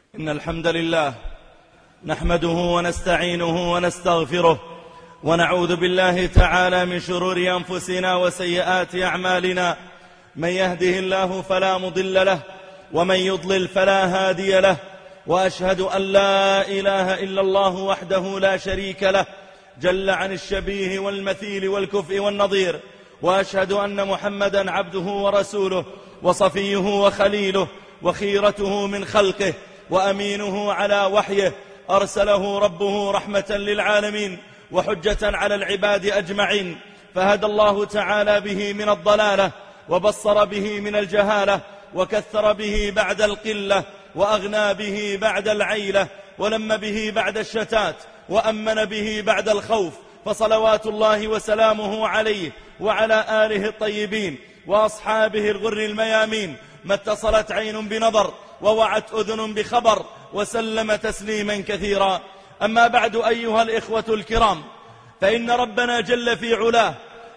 إن الحمد لله نحمده ونستعينه ونستغفره ونعوذ بالله تعالى من شرور أنفسنا وسيئات أعمالنا. من يهده الله فلا مضل له ومن يضلل فلا هادي له، وأشهد أن لا إله إلا الله وحده لا شريك له جل عن الشبيه والمثيل والكفء والنظير، وأشهد أن محمدا عبده ورسوله وصفيه وخليله وخيرته من خلقه وأمينه على وحيه، أرسله ربه رحمة للعالمين وحجة على العباد أجمعين، فهدى الله تعالى به من الضلالة وبصر به من الجهالة وكثر به بعد القلة وأغنى به بعد العيلة ولم به بعد الشتات وأمن به بعد الخوف، فصلوات الله وسلامه عليه وعلى آله الطيبين وأصحابه الغر الميامين، ما اتصلت عين بنظر ووعت أذن بخبر، وسلم تسليما كثيرا. أما بعد أيها الإخوة الكرام، فإن ربنا جل في علاه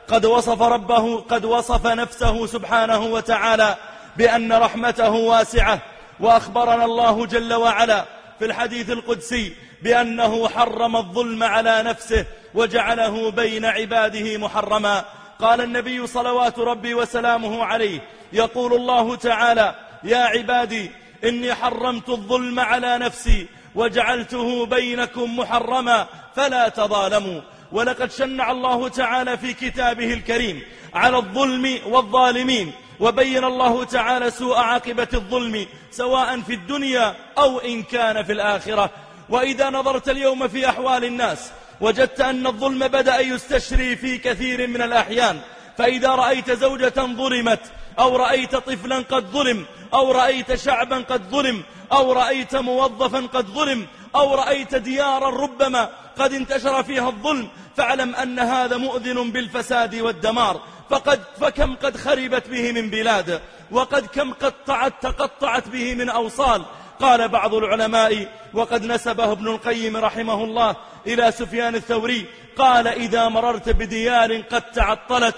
قد وصف نفسه سبحانه وتعالى بأن رحمته واسعة، وأخبرنا الله جل وعلا في الحديث القدسي بأنه حرم الظلم على نفسه وجعله بين عباده محرما. قال النبي صلوات ربي وسلامه عليه، يقول الله تعالى: يا عبادي إني حرمت الظلم على نفسي وجعلته بينكم محرما فلا تظالموا. ولقد شنع الله تعالى في كتابه الكريم على الظلم والظالمين، وبين الله تعالى سوء عاقبة الظلم سواء في الدنيا أو إن كان في الآخرة. وإذا نظرت اليوم في أحوال الناس وجدت أن الظلم بدأ يستشري في كثير من الأحيان، فإذا رأيت زوجة ظلمت، أو رأيت طفلا قد ظلم، أو رأيت شعبا قد ظلم، أو رأيت موظفا قد ظلم، أو رأيت ديارا ربما قد انتشر فيها الظلم، فاعلم أن هذا مؤذن بالفساد والدمار. فكم قد خربت به من بلاد، وقد كم تقطعت به من أوصال. قال بعض العلماء، وقد نسبه ابن القيم رحمه الله إلى سفيان الثوري، قال: إذا مررت بديار قد تعطلت،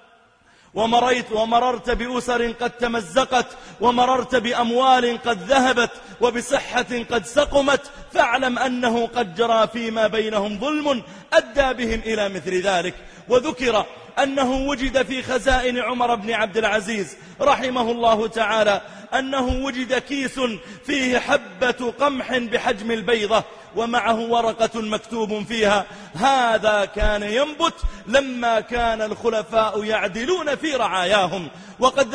ومررت بأسر قد تمزقت، ومررت بأموال قد ذهبت، وبصحة قد سقمت، فاعلم أنه قد جرى فيما بينهم ظلم أدى بهم إلى مثل ذلك. وذكر أنه وجد في خزائن عمر بن عبد العزيز رحمه الله تعالى أنه وجد كيس فيه حبة قمح بحجم البيضة، ومعه ورقة مكتوب فيها: هذا كان ينبت لما كان الخلفاء يعدلون في رعاياهم. وقد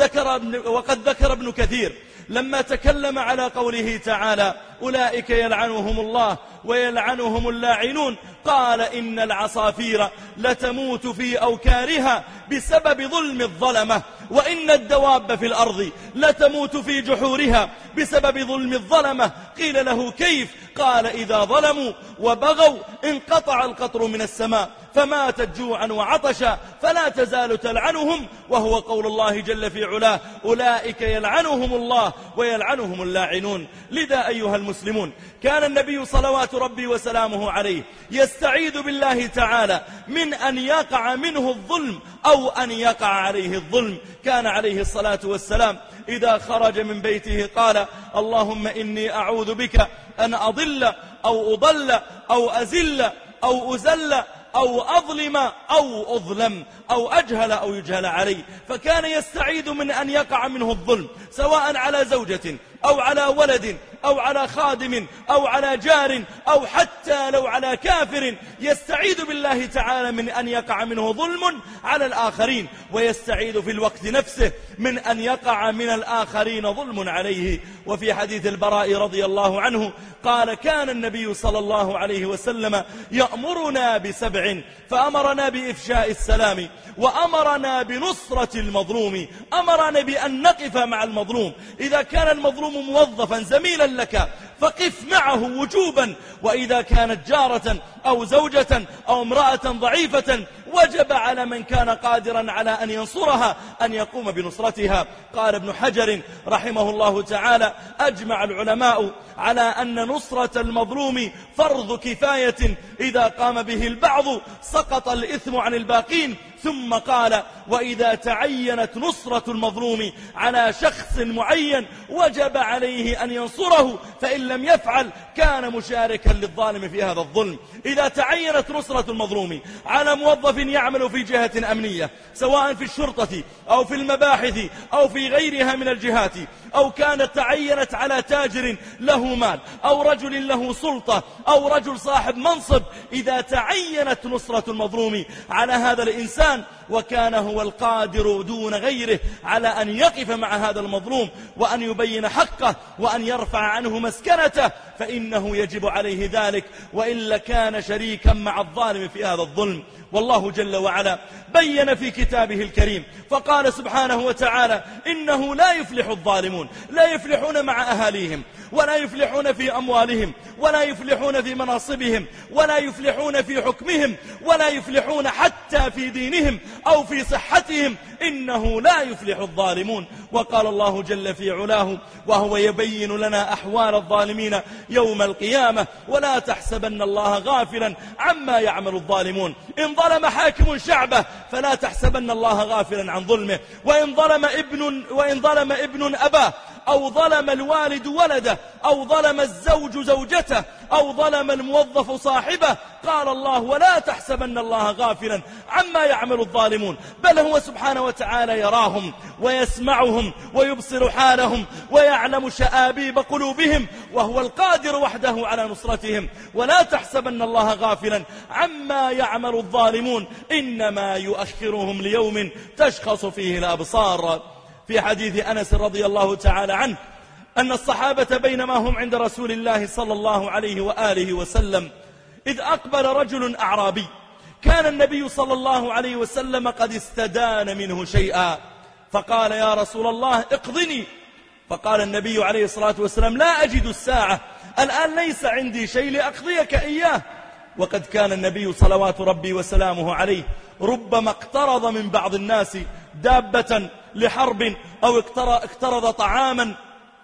ذكر ابن كثير لما تكلم على قوله تعالى: أولئك يلعنهم الله ويلعنهم اللاعنون، قال: إن العصافير لتموت في أوكارها بسبب ظلم الظلمة، وإن الدواب في الأرض لتموت في جحورها بسبب ظلم الظلمة. قيل له: كيف؟ قال: إذا ظلموا وبغوا انقطع القطر من السماء فماتت جوعا وعطشا فلا تزال تلعنهم، وهو قول الله جل في علاه: أولئك يلعنهم الله ويلعنهم اللاعنون. لذا أيها المسلمون، كان النبي صلوات ربي وسلامه عليه يستعيذ بالله تعالى من أن يقع منه الظلم أو أن يقع عليه الظلم. كان عليه الصلاة والسلام إذا خرج من بيته قال: اللهم إني أعوذ بك أن أضل أو أضل أو أزل أو أزل أو أظلم أو أظلم أو أجهل أو يجهل علي. فكان يستعيذ من أن يقع منه الظلم، سواء على زوجة أو على ولد أو على خادم أو على جار أو حتى لو على كافر، يستعيذ بالله تعالى من أن يقع منه ظلم على الآخرين، ويستعيذ في الوقت نفسه من أن يقع من الآخرين ظلم عليه. وفي حديث البراء رضي الله عنه قال: كان النبي صلى الله عليه وسلم يأمرنا ب7، فأمرنا بإفشاء السلام، وأمرنا بنصرة المظلوم، أمرنا بأن نقف مع المظلوم. إذا كان المظلوم موظفا زميلا لك فقف معه وجوبا، وإذا كانت جارة أو زوجة أو امرأة ضعيفة وجب على من كان قادرا على أن ينصرها أن يقوم بنصرتها. قال ابن حجر رحمه الله تعالى: أجمع العلماء على أن نصرة المظلوم فرض كفاية، إذا قام به البعض سقط الإثم عن الباقين. ثم قال: وإذا تعينت نصرة المظلوم على شخص معين وجب عليه أن ينصره، فإن لم يفعل كان مشاركا للظالم في هذا الظلم. إذا تعينت نصرة المظلوم على موظف يعمل في جهة أمنية، سواء في الشرطة أو في المباحث أو في غيرها من الجهات، أو كانت تعينت على تاجر له مال أو رجل له سلطة أو رجل صاحب منصب، إذا تعينت نصرة المظلوم على هذا الإنسان وكان هو القادر دون غيره على أن يقف مع هذا المظلوم وأن يبين حقه وأن يرفع عنه مسكنته، فإنه يجب عليه ذلك، وإلا كان شريكا مع الظالم في هذا الظلم. والله جل وعلا بين في كتابه الكريم فقال سبحانه وتعالى: إنه لا يفلح الظالمون، لا يفلحون مع أهاليهم، ولا يفلحون في أموالهم، ولا يفلحون في مناصبهم، ولا يفلحون في حكمهم، ولا يفلحون حتى في دينهم أو في صحتهم، إنه لا يفلح الظالمون. وقال الله جل في علاه وهو يبين لنا أحوال الظالمين يوم القيامة: ولا تحسبن الله غافلا عما يعمل الظالمون. إن ظلم حاكم شعبه فلا تحسبن الله غافلا عن ظلمه، وإن ظلم ابن أباه، أو ظلم الوالد ولده، أو ظلم الزوج زوجته، أو ظلم الموظف صاحبه، قال الله: ولا تحسبن الله غافلا عما يعمل الظالمون، بل هو سبحانه وتعالى يراهم ويسمعهم ويبصر حالهم ويعلم شآبيب قلوبهم، وهو القادر وحده على نصرتهم. ولا تحسبن الله غافلا عما يعمل الظالمون، إنما يؤخرهم ليوم تشخص فيه الأبصار. في حديث أنس رضي الله تعالى عنه أن الصحابة بينما هم عند رسول الله صلى الله عليه وآله وسلم إذ أقبل رجل أعرابي، كان النبي صلى الله عليه وسلم قد استدان منه شيئا، فقال: يا رسول الله اقضني. فقال النبي عليه الصلاة والسلام: لا أجد الساعة، الآن ليس عندي شيء لأقضيك إياه. وقد كان النبي صلوات ربي وسلامه عليه ربما اقترض من بعض الناس دابة لحرب، أو اقترض طعاما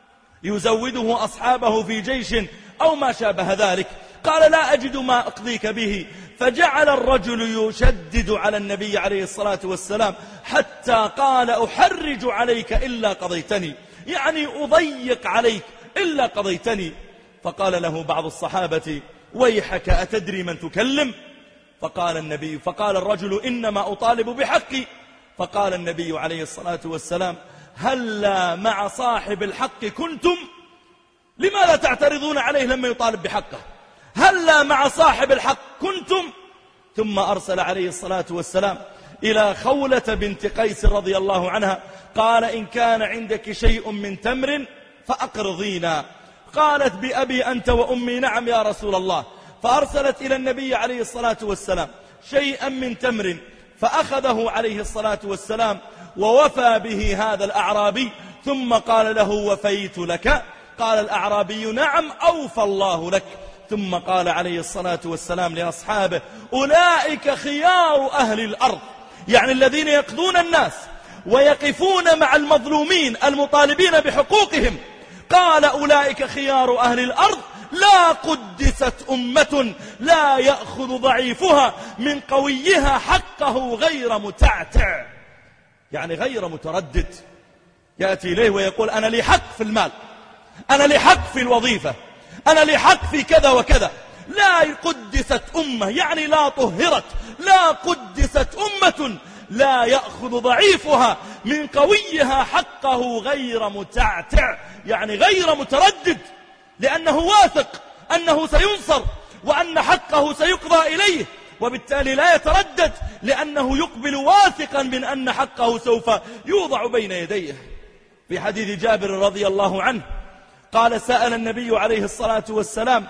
يزوده أصحابه في جيش أو ما شابه ذلك، قال: لا أجد ما أقضيك به. فجعل الرجل يشدد على النبي عليه الصلاة والسلام حتى قال: أحرج عليك إلا قضيتني، يعني أضيق عليك إلا قضيتني. فقال له بعض الصحابة: ويحك، أتدري من تكلم؟ فقال الرجل: إنما أطالب بحقي. فقال النبي عليه الصلاة والسلام: هلا مع صاحب الحق كنتم؟ لماذا تعترضون عليه لما يطالب بحقه؟ هلا مع صاحب الحق كنتم؟ ثم أرسل عليه الصلاة والسلام إلى خولة بنت قيس رضي الله عنها، قال: إن كان عندك شيء من تمر فأقرضينا. قالت: بأبي أنت وأمي نعم يا رسول الله. فأرسلت إلى النبي عليه الصلاة والسلام شيئا من تمر، فأخذه عليه الصلاة والسلام ووفى به هذا الأعرابي، ثم قال له: وفيت لك؟ قال الأعرابي: نعم أوفى الله لك. ثم قال عليه الصلاة والسلام لأصحابه: أولئك خيار أهل الأرض، يعني الذين يقضون الناس ويقفون مع المظلومين المطالبين بحقوقهم. قال: أولئك خيار أهل الأرض، لا قدست أمة لا يأخذ ضعيفها من قويها حقه غير متعتع، يعني غير متردد. يأتي إليه ويقول: أنا لي حق في المال، أنا لي حق في الوظيفة، أنا لي حق في كذا وكذا. لا قدست أمة، يعني لا طهرت، لا قدست أمة لا يأخذ ضعيفها من قويها حقه غير متعتع، يعني غير متردد، لأنه واثق أنه سينصر وأن حقه سيقضى إليه، وبالتالي لا يتردد، لأنه يقبل واثقا من أن حقه سوف يوضع بين يديه. في حديث جابر رضي الله عنه قال: سأل النبي عليه الصلاة والسلام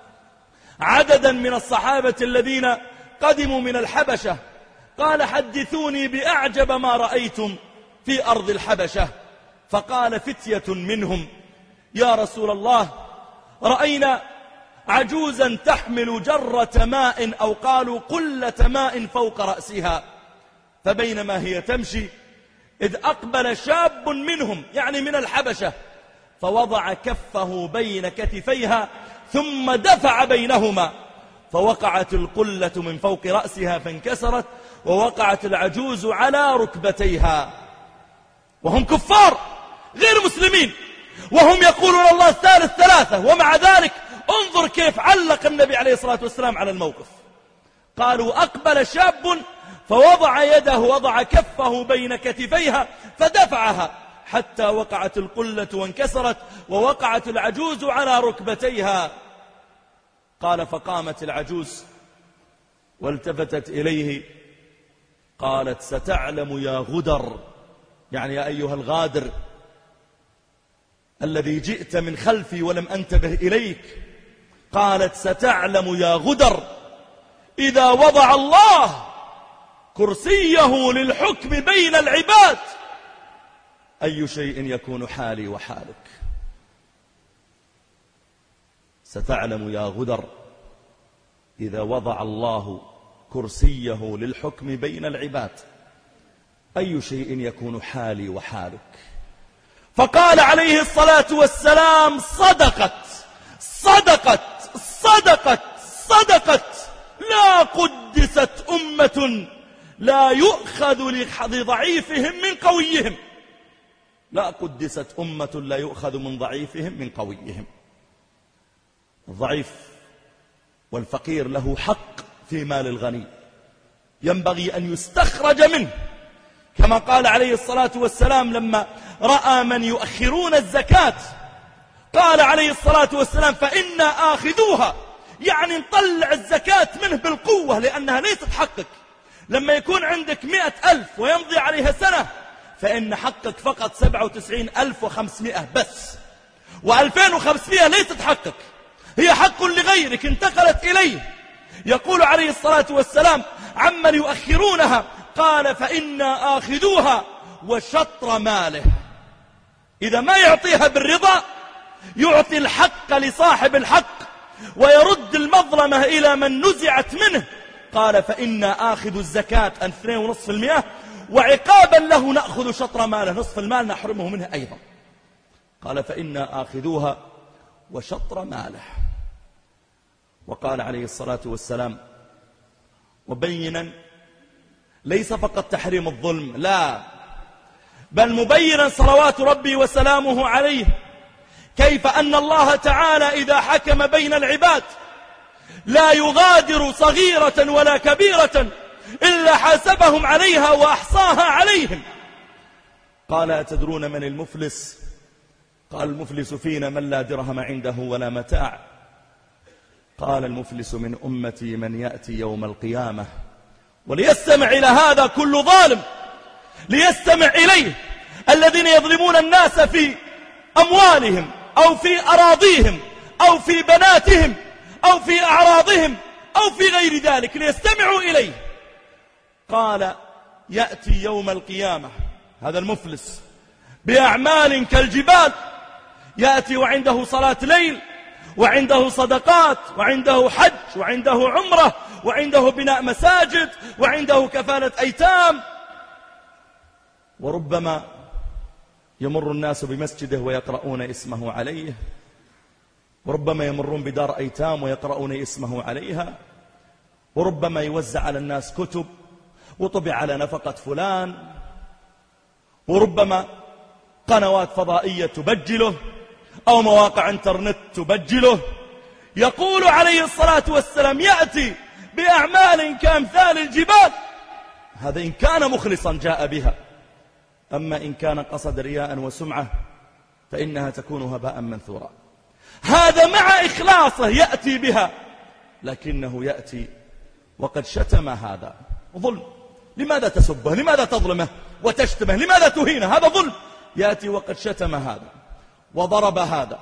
عددا من الصحابة الذين قدموا من الحبشة، قال: حدثوني بأعجب ما رأيتم في أرض الحبشة. فقال فتية منهم: يا رسول الله، رأينا عجوزا تحمل جرة ماء أو قالوا قلة ماء فوق رأسها، فبينما هي تمشي إذ أقبل شاب منهم، يعني من الحبشة، فوضع كفه بين كتفيها ثم دفع بينهما، فوقعت القلة من فوق رأسها فانكسرت، ووقعت العجوز على ركبتيها، وهم كفار غير مسلمين، وهم يقولون الله الثالث ثلاثة، ومع ذلك انظر كيف علق النبي عليه الصلاة والسلام على الموقف. قالوا أقبل شاب فوضع يده، وضع كفه بين كتفيها فدفعها حتى وقعت القلة وانكسرت، ووقعت العجوز على ركبتيها. قال فقامت العجوز والتفتت إليه قالت ستعلم يا غدر، يعني يا أيها الغادر الذي جئت من خلفي ولم أنتبه إليك، قالت ستعلم يا غدر إذا وضع الله كرسيه للحكم بين العباد أي شيء يكون حالي وحالك. ستعلم يا غدر إذا وضع الله كرسيه للحكم بين العباد أي شيء يكون حالي وحالك. فقال عليه الصلاة والسلام صدقت صدقت صدقت صدقت، لا قدست أمة لا يؤخذ لضعيفهم من قويهم، لا قدست أمة لا يؤخذ من ضعيفهم من قويهم. الضعيف والفقير له حق في مال الغني، ينبغي أن يستخرج منه، كما قال عليه الصلاة والسلام لما رأى من يؤخرون الزكاة قال عليه الصلاة والسلام فإنا آخذوها، يعني نطلع الزكاة منه بالقوة لأنها ليست حقك. لما يكون عندك 100,000 ويمضي عليها سنة فإن حقك فقط 97,500 بس، و2,500 ليست حقك، هي حق لغيرك انتقلت إليه. يقول عليه الصلاة والسلام عمن يؤخرونها قال فإنا آخذوها وشطر ماله، إذا ما يعطيها بالرضا يعطي الحق لصاحب الحق ويرد المظلمة إلى من نزعت منه. قال فإنا آخذ الزكاة 2.5%، وعقابا له نأخذ شطر ماله، نصف المال نحرمه منه أيضا. قال فإنا آخذوها وشطر ماله. وقال عليه الصلاة والسلام مبينا ليس فقط تحريم الظلم، لا، بل مبينا صلوات ربي وسلامه عليه كيف أن الله تعالى إذا حكم بين العباد لا يغادر صغيرة ولا كبيرة إلا حاسبهم عليها وأحصاها عليهم. قال أتدرون من المفلس؟ قال المفلس فينا من لا درهم عنده ولا متاع. قال المفلس من أمتي من يأتي يوم القيامة، وليستمع إلى هذا كل ظالم، ليستمع إليه الذين يظلمون الناس في أموالهم أو في أراضيهم أو في بناتهم أو في أعراضهم أو في غير ذلك، ليستمعوا إليه. قال يأتي يوم القيامة هذا المفلس بأعمال كالجبال، يأتي وعنده صلاة ليل وعنده صدقات وعنده حج وعنده عمرة وعنده بناء مساجد وعنده كفالة أيتام، وربما يمر الناس بمسجده ويقرؤون اسمه عليه، وربما يمرون بدار أيتام ويقرؤون اسمه عليها، وربما يوزع على الناس كتب وطبع على نفقة فلان، وربما قنوات فضائية تبجله أو مواقع انترنت تبجله. يقول عليه الصلاة والسلام يأتي بأعمال كأمثال الجبال، هذا إن كان مخلصا جاء بها، أما إن كان قصد رياء وسمعة فإنها تكون هباء منثورا. هذا مع إخلاصه يأتي بها، لكنه يأتي وقد شتم هذا ظلم. لماذا تسبه؟ لماذا تظلمه وتشتمه؟ لماذا تهينه؟ هذا ظلم. يأتي وقد شتم هذا وضرب هذا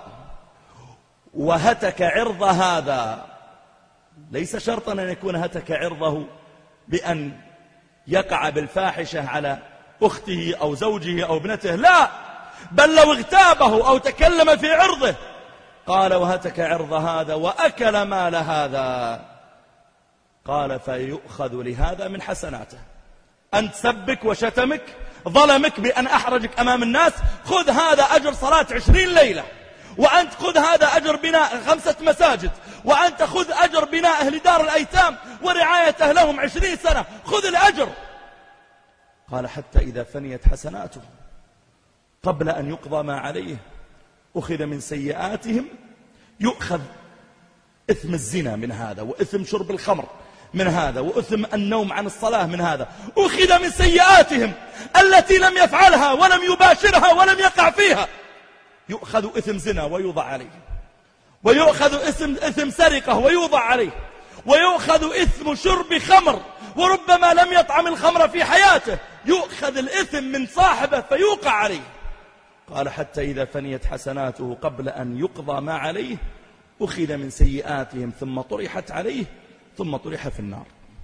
وهتك عرض هذا. ليس شرطا أن يكون هتك عرضه بأن يقع بالفاحشة على أخته أو زوجه أو ابنته، لا، بل لو اغتابه أو تكلم في عرضه قال وهتك عرض هذا وأكل مال هذا. قال فيؤخذ لهذا من حسناته. أنت سبك وشتمك، ظلمك بأن أحرجك أمام الناس، خذ هذا أجر صلاة 20 ليلة، وأنت خذ هذا أجر بناء 5 مساجد، وأنت خذ أجر بناء أهل دار الأيتام ورعايته لهم 20 سنة، خذ الأجر. قال حتى إذا فنيت حسناته قبل أن يقضى ما عليه أخذ من سيئاتهم، يؤخذ إثم الزنا من هذا، وإثم شرب الخمر من هذا، وإثم النوم عن الصلاة من هذا، أخذ من سيئاتهم التي لم يفعلها ولم يباشرها ولم يقع فيها، يؤخذ إثم زنا ويوضع عليه، ويؤخذ إثم سرقة ويوضع عليه، ويؤخذ إثم شرب خمر وربما لم يطعم الخمر في حياته، يؤخذ الإثم من صاحبه فيوقع عليه. قال حتى إذا فنيت حسناته قبل أن يقضى ما عليه أخذ من سيئاتهم ثم طرحت عليه ثم طرح في النار.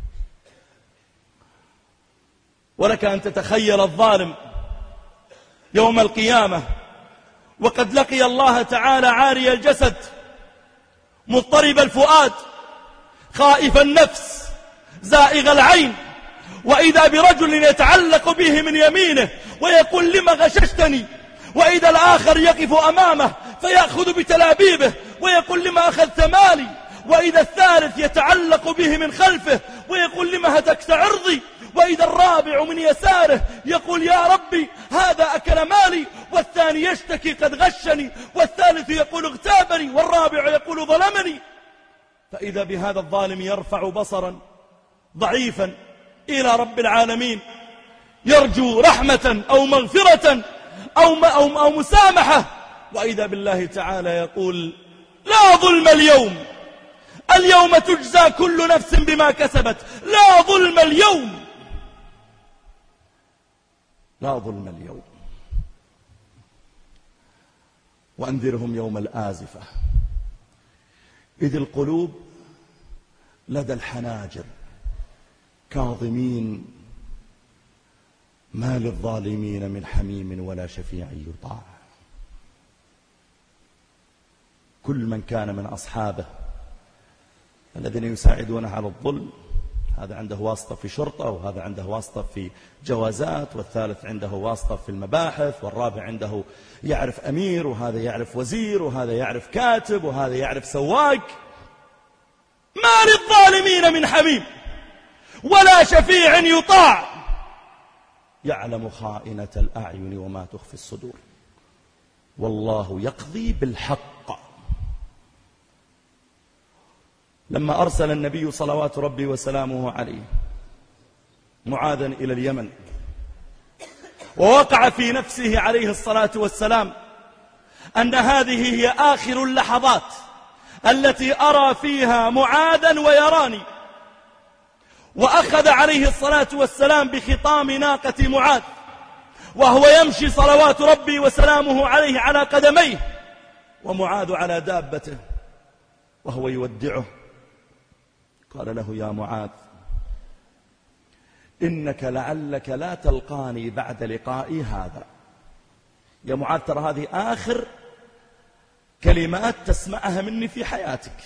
ولك أن تتخيل الظالم يوم القيامة وقد لقي الله تعالى عاري الجسد مضطرب الفؤاد خائف النفس زائغ العين، وإذا برجل يتعلق به من يمينه ويقول لما غششتني، وإذا الآخر يقف أمامه فيأخذ بتلابيبه ويقول لما أخذت مالي، وإذا الثالث يتعلق به من خلفه ويقول لما هتكت عرضي، وإذا الرابع من يساره يقول يا ربي هذا أكل مالي، والثاني يشتكي قد غشني، والثالث يقول اغتابني، والرابع يقول ظلمني. فإذا بهذا الظالم يرفع بصرا ضعيفا إلى رب العالمين يرجو رحمة أو مغفرة أو مسامحة، وإذا بالله تعالى يقول لا ظلم اليوم تجزى كل نفس بما كسبت، لا ظلم اليوم، لا ظلم اليوم. وأنذرهم يوم الآزفة إذ القلوب لدى الحناجر كاظمين ما للظالمين من حميم ولا شفيع يطاع. كل من كان من أصحابه الذين يساعدونه على الظلم، هذا عنده واسطة في شرطة، وهذا عنده واسطة في جوازات، والثالث عنده واسطة في المباحث، والرابع عنده يعرف أمير، وهذا يعرف وزير، وهذا يعرف كاتب، وهذا يعرف سواق. ما للظالمين من حميم ولا شفيع يطاع يعلم خائنة الأعين وما تخفي الصدور والله يقضي بالحق. لما أرسل النبي صلوات ربي وسلامه عليه معاذا إلى اليمن، ووقع في نفسه عليه الصلاة والسلام أن هذه هي آخر اللحظات التي أرى فيها معاذا ويراني، وأخذ عليه الصلاة والسلام بخطام ناقة معاذ وهو يمشي صلوات ربي وسلامه عليه على قدميه، ومعاذ على دابته وهو يودعه. قال له يا معاذ إنك لعلك لا تلقاني بعد لقائي هذا. يا معاذ ترى هذه آخر كلمات تسمعها مني في حياتك،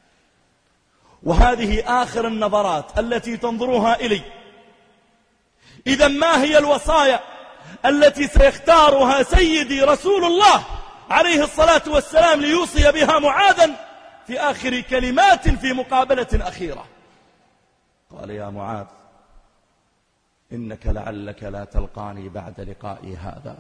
وهذه آخر النظرات التي تنظرها إلي. إذا ما هي الوصايا التي سيختارها سيدي رسول الله عليه الصلاة والسلام ليوصي بها معاذا في آخر كلمات في مقابلة أخيرة؟ قال يا معاذ إنك لعلك لا تلقاني بعد لقائي هذا،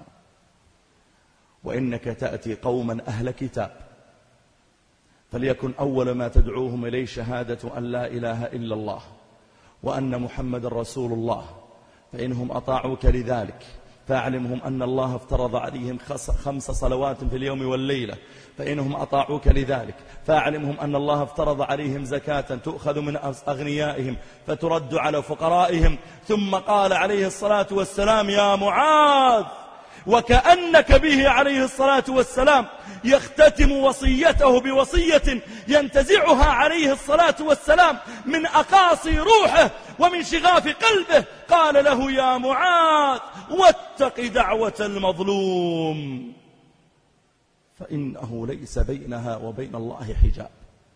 وإنك تأتي قوما أهل كتاب، فليكن أول ما تدعوهم إليه شهادة أن لا إله إلا الله وأن محمد رسول الله، فإنهم أطاعوك لذلك فاعلمهم أن الله افترض عليهم 5 صلوات في اليوم والليلة، فإنهم أطاعوك لذلك فاعلمهم أن الله افترض عليهم زكاة تؤخذ من أغنيائهم فترد على فقرائهم. ثم قال عليه الصلاة والسلام يا معاذ، وكأنك به عليه الصلاة والسلام يختتم وصيته بوصية ينتزعها عليه الصلاة والسلام من أقاصي روحه ومن شغاف قلبه. قال له يا معاذ واتق دعوة المظلوم فإنه ليس بينها وبين الله حجاب.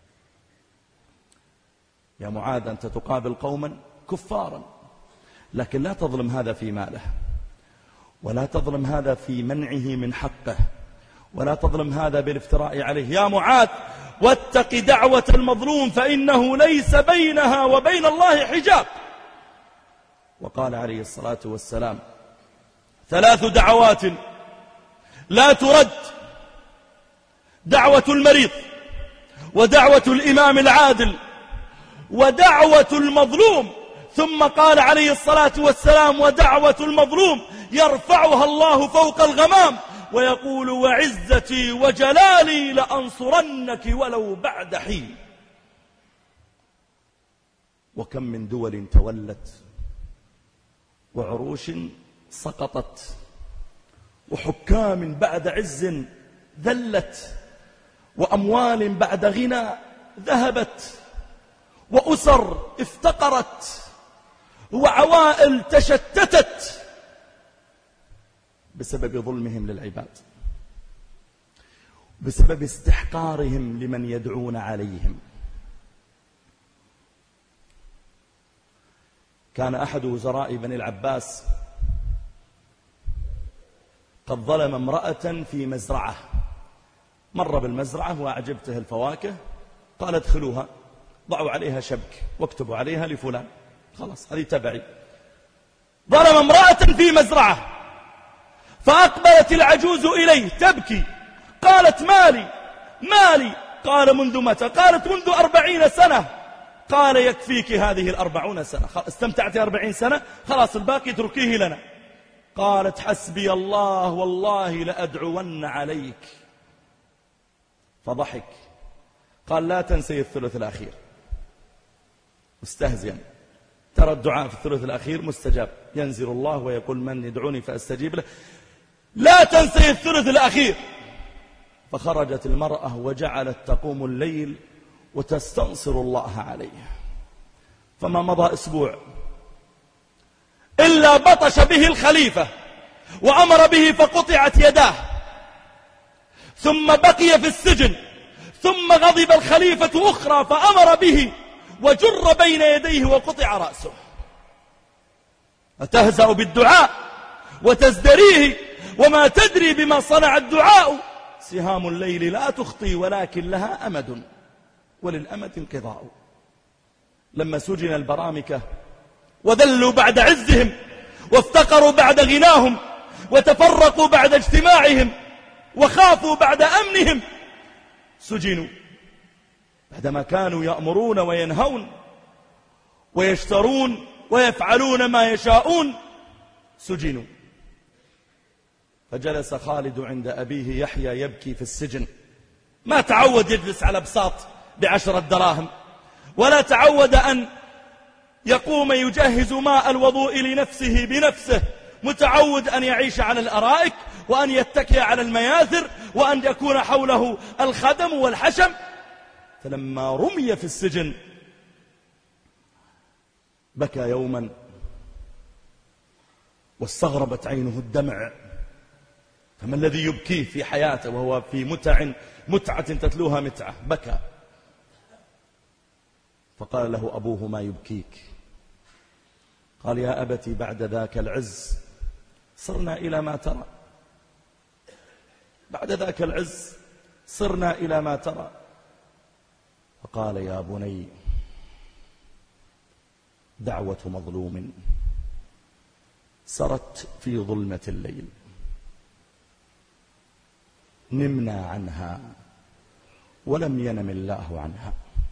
يا معاذ أنت تقابل قوما كفارا، لكن لا تظلم هذا في ماله، ولا تظلم هذا في منعه من حقه، ولا تظلم هذا بالافتراء عليه. يا معاذ واتق دعوة المظلوم فإنه ليس بينها وبين الله حجاب. وقال عليه الصلاة والسلام: 3 دعوات لا ترد: دعوة المريض، ودعوة الإمام العادل، ودعوة المظلوم. ثم قال عليه الصلاة والسلام: ودعوة المظلوم يرفعها الله فوق الغمام ويقول: وعزتي وجلالي لأنصرنك ولو بعد حين. وكم من دول تولت، وعروش سقطت، وحكام بعد عز ذلت، وأموال بعد غنى ذهبت، وأسر افتقرت، وعوائل تشتتت بسبب ظلمهم للعباد، بسبب استحقارهم لمن يدعون عليهم. كان أحد وزراء بني العباس قد ظلم امرأة في مزرعة، مر بالمزرعة وأعجبته الفواكه، قال: ادخلوها، ضعوا عليها شبك واكتبوا عليها لفلان، خلاص هذه تبعي. ظلم امرأة في مزرعة، فأقبلت العجوز إليه تبكي، قالت: مالي. قال: منذ متى؟ قالت: منذ 40 سنة. قال: يكفيك هذه 40 سنة، استمتعت 40 سنة، خلاص الباقي اتركيه لنا. قالت: حسبي الله والله لأدعون عليك. فضحك، قال: لا تنسي الثلث الأخير. مستهزئا، ترى الدعاء في الثلث الأخير مستجاب، ينزل الله ويقول: من يدعوني فأستجيب له، لا تنسي الثلث الأخير. فخرجت المرأة وجعلت تقوم الليل وتستنصر الله عليه. فما مضى أسبوع إلا بطش به الخليفة وأمر به فقطعت يداه، ثم بقي في السجن، ثم غضب الخليفة أخرى فأمر به وجر بين يديه وقطع رأسه. أتهزأ بالدعاء وتزدريه وما تدري بما صنع الدعاء. سهام الليل لا تخطي ولكن لها أمد، وللأمد انقضاء. لما سجن البرامكة وذلوا بعد عزهم، وافتقروا بعد غناهم، وتفرقوا بعد اجتماعهم، وخافوا بعد أمنهم، سجنوا بعدما كانوا يأمرون وينهون ويشترون ويفعلون ما يشاءون، سجنوا. فجلس خالد عند أبيه يحيى يبكي في السجن. ما تعود يجلس على بساط ب10 دراهم، ولا تعود أن يقوم يجهز ماء الوضوء لنفسه بنفسه، متعود أن يعيش على الأرائك، وأن يتكئ على المياثر، وأن يكون حوله الخدم والحشم. فلما رمي في السجن بكى يوما واستغربت عينه الدمع. فما الذي يبكيه في حياته وهو في متعة تتلوها متعة؟ بكى. فقال له أبوه: ما يبكيك؟ قال: يا أبتي بعد ذاك العز صرنا إلى ما ترى، بعد ذاك العز صرنا إلى ما ترى. فقال: يا بني، دعوة مظلوم سرت في ظلمة الليل، نمنا عنها ولم ينم الله عنها.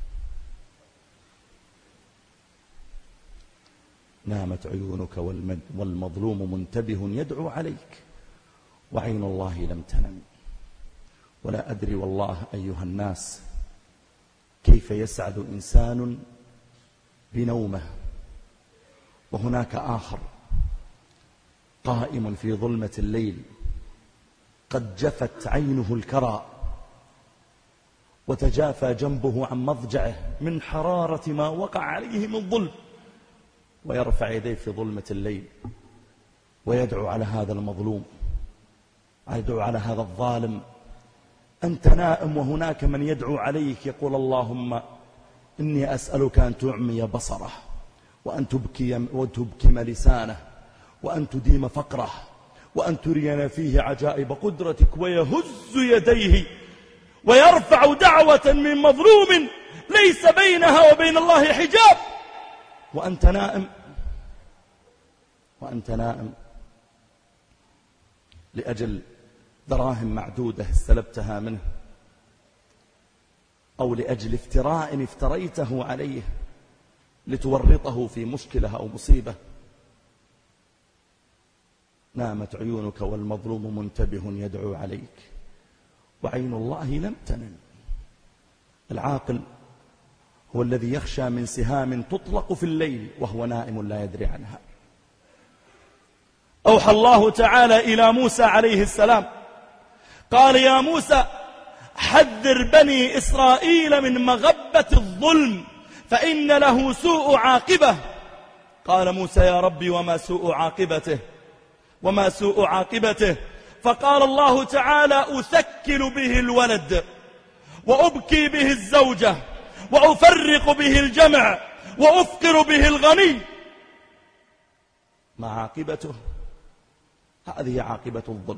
نامت عيونك والمظلوم منتبه يدعو عليك، وعين الله لم تنم. ولا أدري والله أيها الناس كيف يسعد إنسان بنومه، وهناك آخر قائم في ظلمة الليل قد جفت عينه الكرى، وتجافى جنبه عن مضجعه من حرارة ما وقع عليه من ظلم، ويرفع يديه في ظلمة الليل ويدعو على هذا المظلوم، يدعو على هذا الظالم أنت نائم وهناك من يدعو عليك يقول اللهم إني أسألك أن تعمي بصره، وأن تبكم لسانه، وأن تديم فقره، وأن ترينا فيه عجائب قدرتك. ويهز يديه ويرفع دعوة من مظلوم ليس بينها وبين الله حجاب، وأنت نائم لأجل دراهم معدودة استلبتها منه، أو لأجل افتراء افتريته عليه لتورطه في مشكلة أو مصيبة. نامت عيونك والمظلوم منتبه يدعو عليك، وعين الله لم تنم. العاقل هو الذي يخشى من سهام تطلق في الليل وهو نائم لا يدري عنها. أوحى الله تعالى إلى موسى عليه السلام قال يا موسى حذر بني إسرائيل من مغبة الظلم فإن له سوء عاقبة. قال موسى يا ربي وما سوء عاقبته؟ فقال الله تعالى أثكل به الولد، وأبكي به الزوجة، وأفرق به الجمع، وأفقر به الغني. ما عاقبته؟ هذه عاقبة الظلم.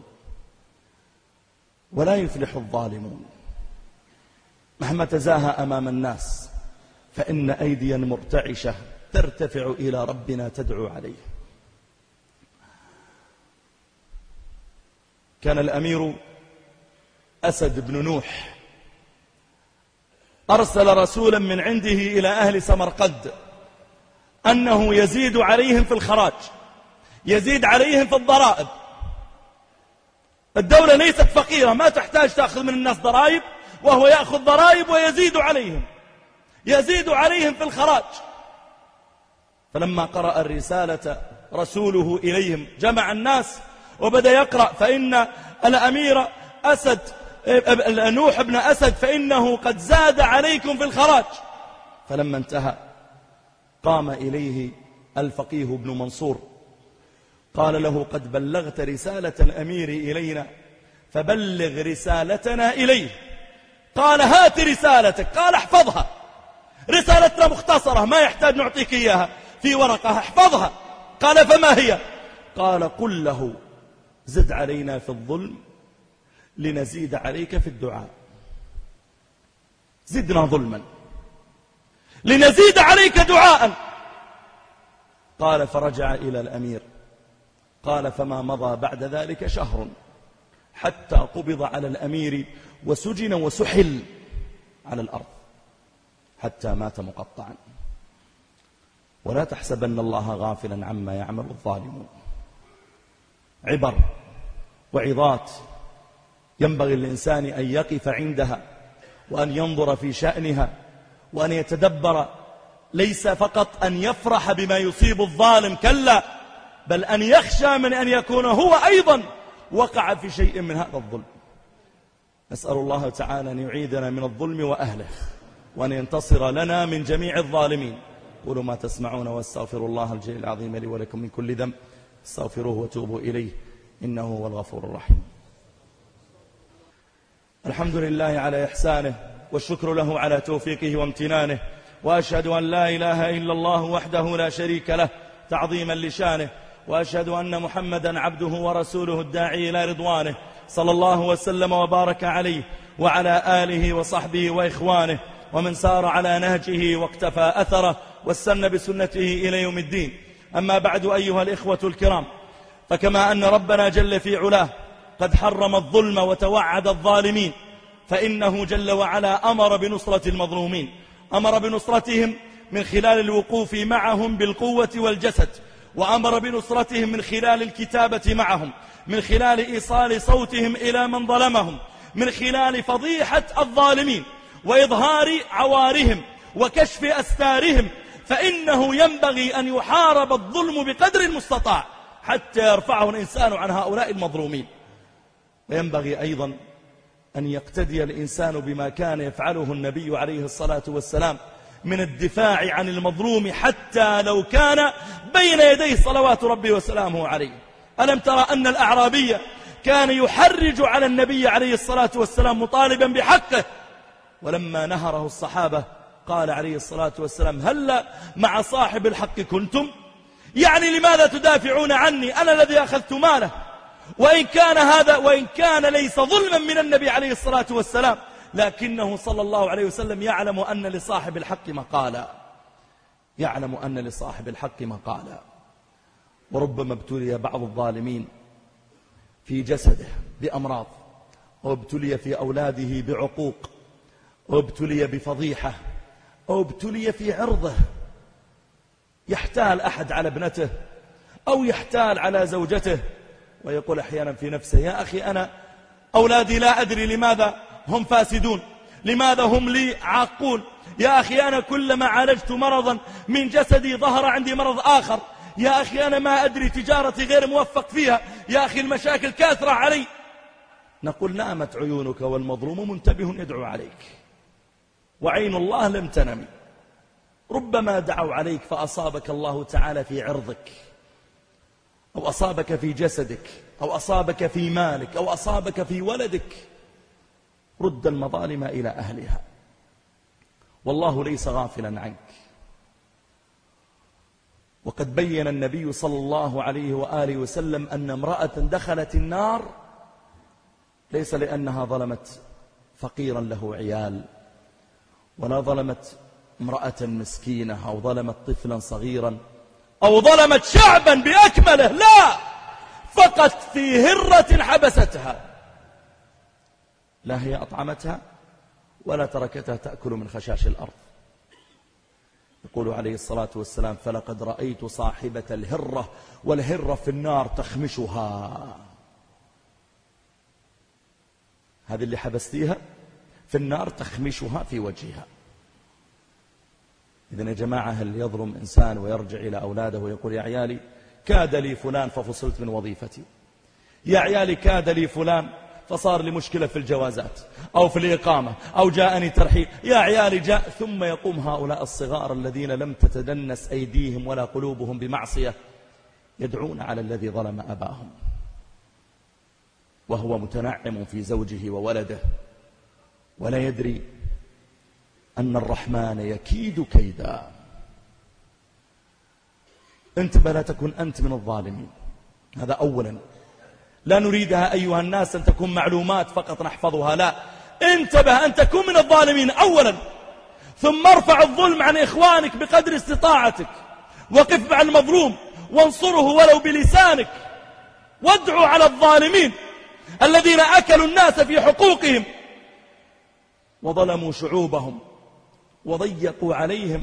ولا يفلح الظالمون مهما تزاهى أمام الناس، فإن أيديا مرتعشة ترتفع إلى ربنا تدعو عليه. كان الأمير أسد بن نوح أرسل رسولا من عنده إلى أهل سمرقند أنه يزيد عليهم في الخراج، يزيد عليهم في الضرائب. الدولة ليست فقيرة، ما تحتاج تأخذ من الناس ضرائب، وهو يأخذ ضرائب ويزيد عليهم في الخراج. فلما قرأ الرسالة رسوله إليهم جمع الناس وبدأ يقرأ فإن الأمير أسد نوح بن أسد فإنه قد زاد عليكم في الخراج. فلما انتهى قام إليه الفقيه بن منصور قال له قد بلغت رسالة الأمير إلينا فبلغ رسالتنا إليه. قال هات رسالتك. قال احفظها، رسالتنا مختصرة ما يحتاج نعطيك إياها في ورقة، احفظها. قال فما هي؟ قال قل له زد علينا في الظلم لنزيد عليك في الدعاء. زدنا ظلما لنزيد عليك دعاء. قال فرجع إلى الأمير قال فما مضى بعد ذلك شهر حتى قبض على الأمير وسجن وسحل على الأرض حتى مات مقطعا. ولا تحسبن الله غافلا عما يعمل الظالمون. عبر وعظات ينبغي الإنسان أن يقف عندها وأن ينظر في شأنها وأن يتدبر، ليس فقط أن يفرح بما يصيب الظالم، كلا، بل أن يخشى من أن يكون هو أيضا وقع في شيء من هذا الظلم. نسأل الله تعالى أن يعيدنا من الظلم وأهله وأن ينتصر لنا من جميع الظالمين. قولوا ما تسمعون واستغفر الله الجليل العظيم لي ولكم من كل ذنب استغفروه وتوبوا إليه إنه هو الغفور الرحيم. الحمد لله على إحسانه والشكر له على توفيقه وامتنانه، وأشهد أن لا إله إلا الله وحده لا شريك له تعظيما لشانه، وأشهد أن محمدا عبده ورسوله الداعي إلى رضوانه، صلى الله وسلم وبارك عليه وعلى آله وصحبه وإخوانه ومن سار على نهجه واقتفى أثره واستنى بسنته إلى يوم الدين. أما بعد أيها الإخوة الكرام، فكما أن ربنا جل في علاه قد حرم الظلم وتوعد الظالمين، فإنه جل وعلا أمر بنصرة المظلومين، أمر بنصرتهم من خلال الوقوف معهم بالقوة والجسد، وأمر بنصرتهم من خلال الكتابة معهم، من خلال إيصال صوتهم إلى من ظلمهم، من خلال فضيحة الظالمين وإظهار عوارهم وكشف أستارهم. فإنه ينبغي أن يحارب الظلم بقدر المستطاع حتى يرفعه الإنسان عن هؤلاء المظلومين. وينبغي أيضا أن يقتدي الإنسان بما كان يفعله النبي عليه الصلاة والسلام من الدفاع عن المظلوم حتى لو كان بين يديه صلوات ربي وسلامه عليه. ألم ترى أن الأعرابي كان يحرج على النبي عليه الصلاة والسلام مطالبا بحقه. ولما نهره الصحابة قال عليه الصلاة والسلام: هل مع صاحب الحق كنتم؟ يعني لماذا تدافعون عني؟ أنا الذي أخذت ماله. وإن كان ليس ظلما من النبي عليه الصلاة والسلام، لكنه صلى الله عليه وسلم يعلم أن لصاحب الحق مقالا، يعلم أن لصاحب الحق مقالا. وربما ابتلي بعض الظالمين في جسده بأمراض، وابتلي في أولاده بعقوق، وابتلي بفضيحة، أو ابتلي في عرضه، يحتال أحد على ابنته أو يحتال على زوجته، ويقول أحيانا في نفسه: يا أخي أنا أولادي لا أدري لماذا هم فاسدون، لماذا هم لي عاقون، يا أخي أنا كلما عالجت مرضا من جسدي ظهر عندي مرض آخر، يا أخي أنا ما أدري تجارتي غير موفق فيها، يا أخي المشاكل كاثرة علي. نقول: نامت عيونك والمظلوم منتبه يدعو عليك، وعين الله لم تنم. ربما دعوا عليك فأصابك الله تعالى في عرضك، أو أصابك في جسدك، أو أصابك في مالك، أو أصابك في ولدك. رد المظالم إلى أهلها، والله ليس غافلا عنك. وقد بين النبي صلى الله عليه وآله وسلم أن امرأة دخلت النار ليس لأنها ظلمت فقيرا له عيال، ولا ظلمت امرأة مسكينة، أو ظلمت طفلا صغيرا، أو ظلمت شعبا بأكمله، لا، فقط في هرة حبستها، لا هي أطعمتها ولا تركتها تأكل من خشاش الأرض. يقول عليه الصلاة والسلام: فلقد رأيت صاحبة الهرة، والهرة في النار تخمشها. هذه اللي حبستيها في النار تخمشها في وجهها. إذن يا جماعة، هل يظلم إنسان ويرجع إلى أولاده ويقول: يا عيالي كاد لي فلان ففصلت من وظيفتي، يا عيالي كاد لي فلان فصار لي مشكلة في الجوازات أو في الإقامة أو جاءني ترحيل، يا عيالي جاء، ثم يقوم هؤلاء الصغار الذين لم تتدنس أيديهم ولا قلوبهم بمعصية يدعون على الذي ظلم أباهم، وهو متنعم في زوجه وولده، ولا يدري أن الرحمن يكيد كيدا. انتبه، لا تكن أنت من الظالمين. هذا أولا، لا نريدها أيها الناس أن تكون معلومات فقط نحفظها، لا، انتبه أن تكون من الظالمين أولا. ثم ارفع الظلم عن إخوانك بقدر استطاعتك، وقف مع المظلوم وانصره ولو بلسانك، وادعو على الظالمين الذين أكلوا الناس في حقوقهم وظلموا شعوبهم وضيقوا عليهم.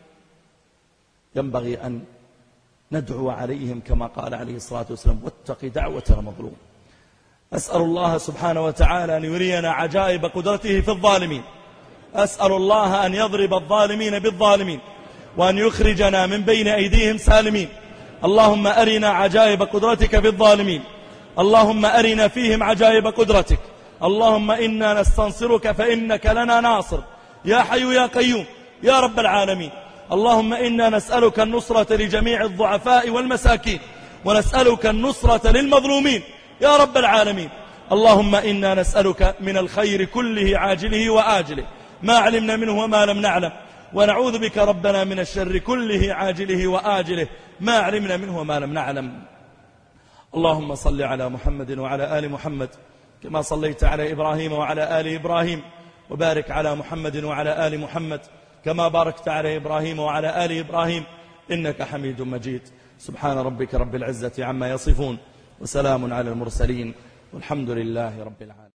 ينبغي أن ندعو عليهم كما قال عليه الصلاة والسلام: واتق دعوة المظلوم. أسأل الله سبحانه وتعالى أن يرينا عجائب قدرته في الظالمين. أسأل الله أن يضرب الظالمين بالظالمين، وأن يخرجنا من بين أيديهم سالمين. اللهم أرنا عجائب قدرتك في الظالمين، اللهم أرنا فيهم عجائب قدرتك. اللهم إنا نستنصرك فإنك لنا ناصر، يا حي يا قيوم يا رب العالمين. اللهم إنا نسألك النصرة لجميع الضعفاء والمساكين، ونسألك النصرة للمظلومين يا رب العالمين. اللهم إنا نسألك من الخير كله عاجله وآجله ما علمنا منه وما لم نعلم، ونعوذ بك ربنا من الشر كله عاجله وآجله ما علمنا منه وما لم نعلم. اللهم صل على محمد وعلى آل محمد كما صليت على إبراهيم وعلى آل إبراهيم، وبارك على محمد وعلى آل محمد كما باركت على إبراهيم وعلى آل إبراهيم إنك حميد مجيد. سبحان ربك رب العزة عما يصفون، وسلام على المرسلين، والحمد لله رب العالمين.